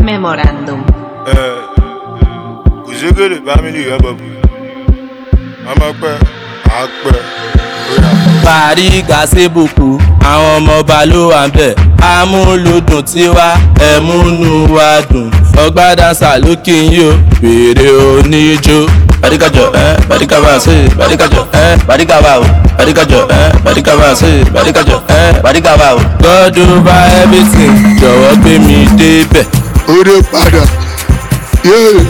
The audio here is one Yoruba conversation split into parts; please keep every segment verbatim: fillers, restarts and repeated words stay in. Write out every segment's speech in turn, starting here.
Memorandum. Kò ségèrè family yọ̀bọ̀bù. Ọmọ pẹ́, àpẹ́, bóyá. Bàrígà sébùkù, àwọn ọmọ ọba ló wà ń bẹ̀. Amúlùdùn tiwa, ẹ̀múnú wa dùn. Ọgbádàsà ló kí n yó, fèrè oníjó. Bàrígàjọ ẹ́ bàrígàbà sí bàrígàjọ ẹ́ bàrígàbà o. Bàrígàjọ ẹ́ bàrígàbà sí bàrígàjọ ẹ́ bàrígàbà o. God over everything, jọ̀wọ́ gbé mi débẹ̀. Orí padà, yéé.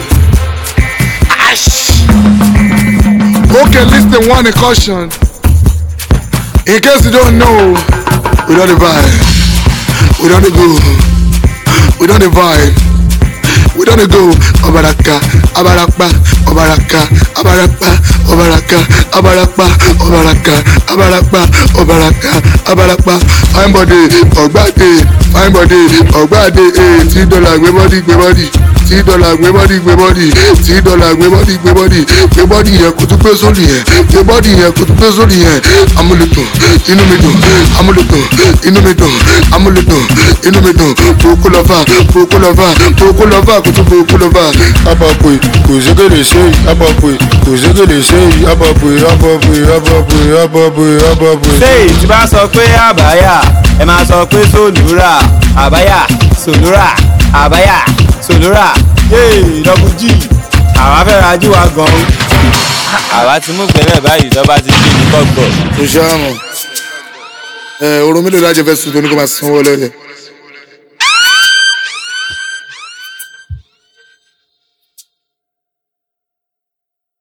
Okay, listen, one caution. In case you don't know, we don't vibe. We don't go. We don't vibe. We don't go. Obaraka, abaraka, obaraka, abaraka, obaraka, abaraka, obaraka, abaraka, obaraka, abaraka. Fine body, ogbade, fine body, ogbade. Eh, ten dollar, gbé body, gbé body. Ten dollar, gbé body, gbé body. Ten dollar, gbé body, gbé body. Gbé body yẹn kó tún gbé sórí yẹn. Gbé body yẹn kó tún gbé sórí yẹn. Amúlùdùn, inú mi dùn. Amúlùdùn, inú mi dùn. Amúlùdùn, inú mi dùn. Boko lọ́fà, boko lọ́fà, boko lọ́fà, kó tún boko lọ́fà. Abọ̀pẹ̀, kò ségèrè ṣe yìí. Abọ̀pẹ̀, kò ségèrè ṣe yìí. Abọ̀pẹ̀, abọ̀pẹ̀, abọ̀pẹ̀, abọ̀pẹ̀, abọ̀pẹ̀. ṣé tí bá sọ pé àbáyà ẹ máa sọ pé sòlúrà àbáyà sòlúrà àbáyà sòlúrà yéè dọ́bùjì àwa fẹ́ rajú wa gan-an. àwa ti mú gbẹ́rẹ́ báyìí tó bá ti gbé ní kọ́gbọ̀. Mo ṣe àmọ̀. Ẹ orun mélòó lájẹ fẹ́ sùn tó ní kó máa sanwó lẹ́lẹ̀.